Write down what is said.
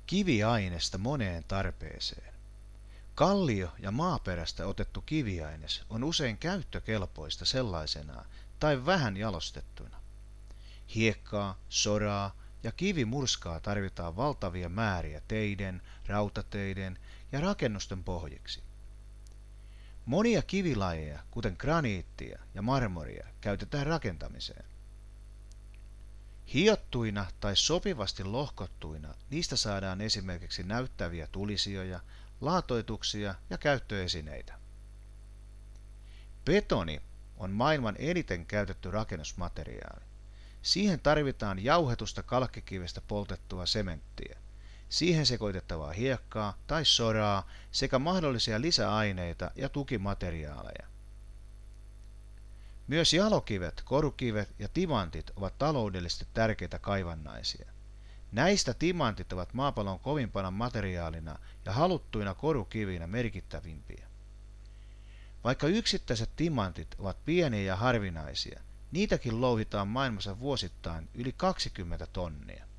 Kiviainesta moneen tarpeeseen. Kallio- ja maaperästä otettu kiviaines on usein käyttökelpoista sellaisenaan tai vähän jalostettuna. Hiekkaa, soraa ja kivimurskaa tarvitaan valtavia määriä teiden, rautateiden ja rakennusten pohjiksi. Monia kivilajeja, kuten graniittia ja marmoria, käytetään rakentamiseen. Hiottuina tai sopivasti lohkottuina niistä saadaan esimerkiksi näyttäviä tulisijoja, laatoituksia ja käyttöesineitä. Betoni on maailman eniten käytetty rakennusmateriaali. Siihen tarvitaan jauhetusta kalkkikivestä poltettua sementtiä, siihen sekoitettavaa hiekkaa tai soraa sekä mahdollisia lisäaineita ja tukimateriaaleja. Myös jalokivet, korukivet ja timantit ovat taloudellisesti tärkeitä kaivannaisia. Näistä timantit ovat maapallon kovimpana materiaalina ja haluttuina korukivinä merkittävimpiä. Vaikka yksittäiset timantit ovat pieniä ja harvinaisia, niitäkin louhitaan maailmassa vuosittain yli 20 tonnia.